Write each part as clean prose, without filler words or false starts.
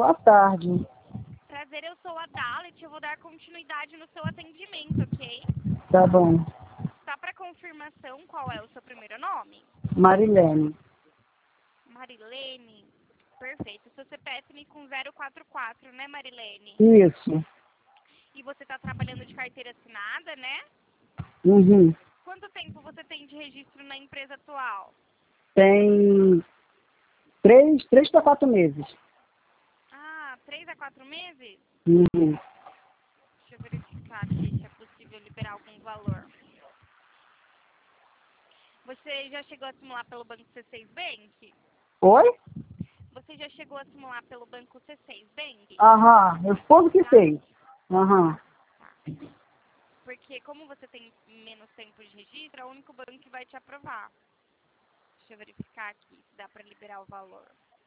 Boa tarde. Prazer, eu sou a Dalit, eu vou dar continuidade no seu atendimento, ok? Tá bom. Só para confirmação, qual é o seu primeiro nome? Marilene. Marilene. Perfeito. Seu CPF me com 044, né, Marilene? Isso. E você está trabalhando de carteira assinada, né? Uhum. Quanto tempo você tem de registro na empresa atual? Tem 3 para 4 meses. Ah, 3 a 4 meses? Uhum. Deixa eu verificar aqui se é possível liberar algum valor. Você já chegou a simular pelo Banco C6 Bank? Oi? Você já chegou a simular pelo Banco C6 Bank? Aham. Meu esposo que fez. Aham. Tá. Porque como você tem menos tempo de registro, é o único banco que vai te aprovar. Deixa eu verificar aqui se dá para liberar o valor.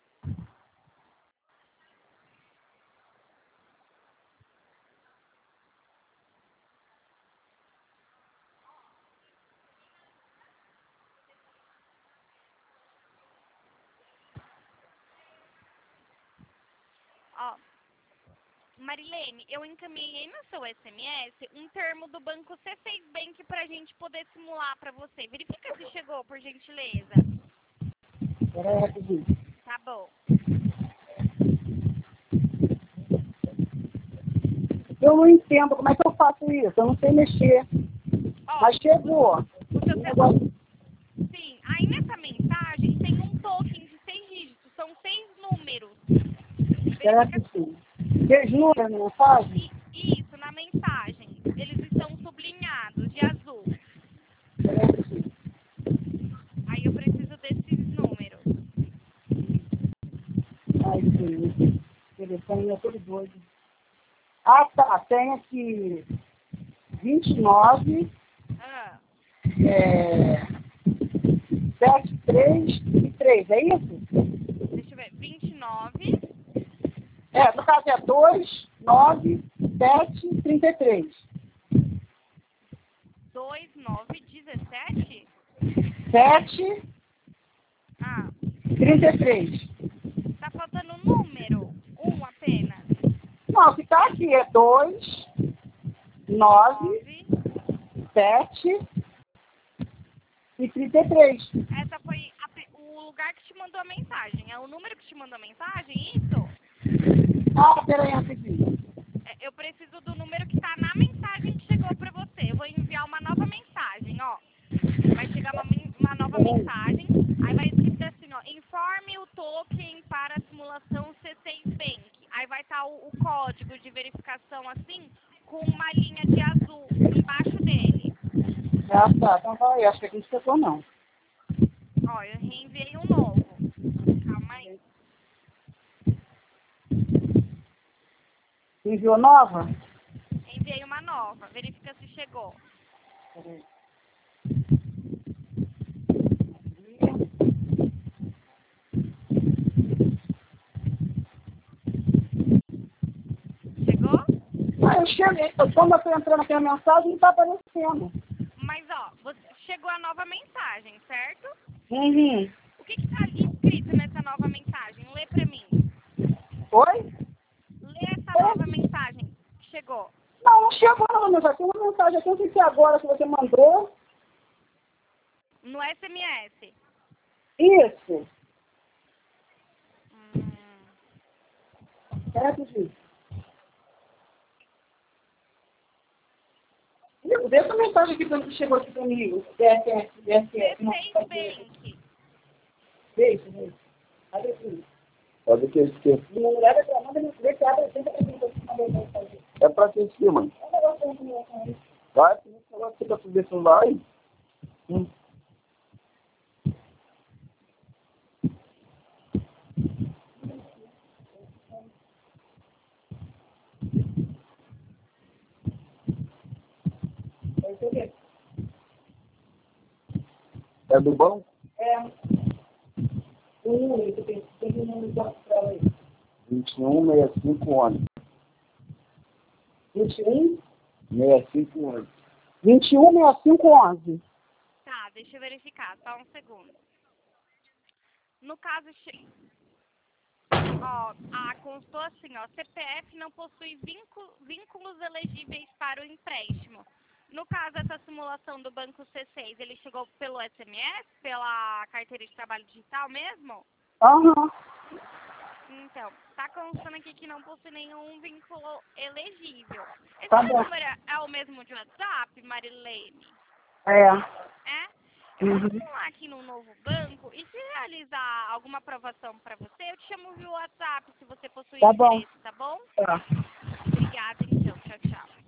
Ó, Marilene, eu encaminhei no seu SMS um termo do Banco C6 Bank para a gente poder simular para você. Verifica se chegou, por gentileza. Espera aí rapidinho. Tá bom. Eu não entendo como é que eu faço isso. Eu não sei mexer. Ó, Mas chegou. o seu Negócio- Sim, aí nessa mensagem tem um token de 6 dígitos, são 6 números. Espera Verifica rapidinho. Vocês nuram na mensagem? isso na mensagem. Eles estão sublinhados de azul. Espera aí rapidinho. Aí eu preciso desses números. Ai, sim. O telefone é todo doido. Ah, tá. Tem aqui 29, Ah, 73 e 3. É isso? deixa eu ver. 29, No caso é 2, 9, 7, 33. 2, 9, 17? 7, Ah, 33. tá faltando um número. Um apenas. Não, o que está aqui é 2, 9, 9. 7 e 33. Essa foi o lugar que te mandou a mensagem. É o número que te mandou a mensagem, isso? Ah, peraí, rapidinho. Eu preciso do número que tá na mensagem que chegou pra você. Eu vou enviar uma nova mensagem, ó. Vai chegar uma nova mensagem. Aí vai escrito assim, ó. Informe o token para a simulação C6 Bank. Aí vai estar o código de verificação assim, com uma linha de azul embaixo dele. Ah, tá. Então vai, acho que aqui não chegou, não. Ó, eu reenviei um novo. Calma aí. Enviou nova? Enviei uma nova. Verifica se chegou. Peraí. Chegou? Ah, eu cheguei. Quando eu estou entrando aqui na mensagem, não está aparecendo. Mas, ó, chegou a nova mensagem, certo? Uhum. O que está escrito nessa nova mensagem? Lê pra mim. Oi? Lê essa nova mensagem que chegou. Não, não chegou não, meu. Já tem uma mensagem aqui, não sei se é agora que você mandou. No SMS. Isso. Certo, Gil? Vê essa mensagem aqui que chegou aqui comigo. DSS. C6 Bank. Deixa. Abre aqui. Pode que esqueça. Não leva pra nada, não vê que abre, tenta fazer. É pra que esqueça, mãe? Vai, você tá subindo lá aí. É do bom? É. O número que tem um número pra ela. 2165 ônibus. 21? 65 ônibus. 216511. Tá, deixa eu verificar. Só um segundo. No caso, Ó, constou assim, ó, CPF não possui vínculos elegíveis para o empréstimo. No caso, essa simulação do Banco C6, ele chegou pelo SMS, pela carteira de trabalho digital mesmo? Aham. Então, tá constando aqui que não possui nenhum vínculo elegível. Esse Tá bom. número é o mesmo de WhatsApp, Marilene? É. É? Eu vou Uhum. simular aqui no novo banco e se realizar alguma aprovação para você, eu te chamo via WhatsApp se você possui Tá bom. interesse, tá bom? Tá. Obrigada, então. Tchau, tchau.